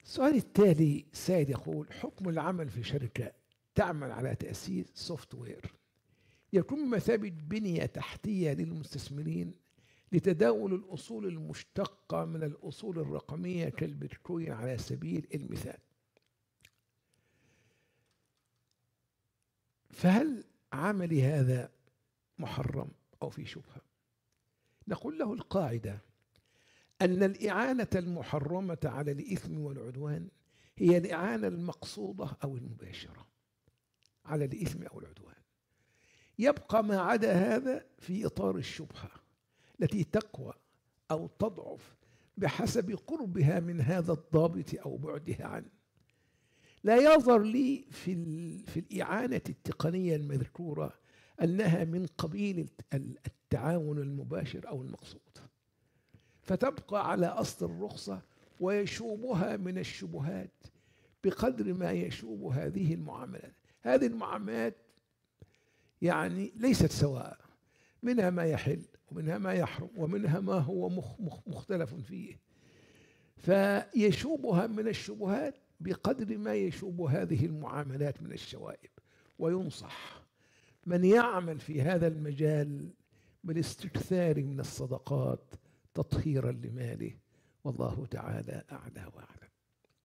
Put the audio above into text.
السؤال التالي سائل يقول: حكم العمل في شركة تعمل على تأسيس سوفت وير يكون بمثابة بنية تحتية للمستثمرين لتداول الأصول المشتقة من الأصول الرقمية كالبيتكوين على سبيل المثال، فهل عملي هذا محرم أو في شبهة؟ نقول له القاعدة أن الإعانة المحرمة على الإثم والعدوان هي الإعانة المقصودة أو المباشرة على الإثم أو العدوان. يبقى ما عدا هذا في إطار الشبهة التي تقوى أو تضعف بحسب قربها من هذا الضابط أو بعدها عنه. لا يظهر لي في الإعانة التقنية المذكورة أنها من قبيل التعاون المباشر أو المقصود، فتبقى على أصل الرخصة ويشوبها من الشبهات بقدر ما يشوب هذه المعاملات. هذه المعاملات يعني ليست سواء، منها ما يحل ومنها ما يحرم ومنها ما هو مختلف فيه، فيشوبها من الشبهات بقدر ما يشوب هذه المعاملات من الشوائب. وينصح من يعمل في هذا المجال بالاستكثار من الصدقات تطهيرا لماله، والله تعالى أعلى وأعلم.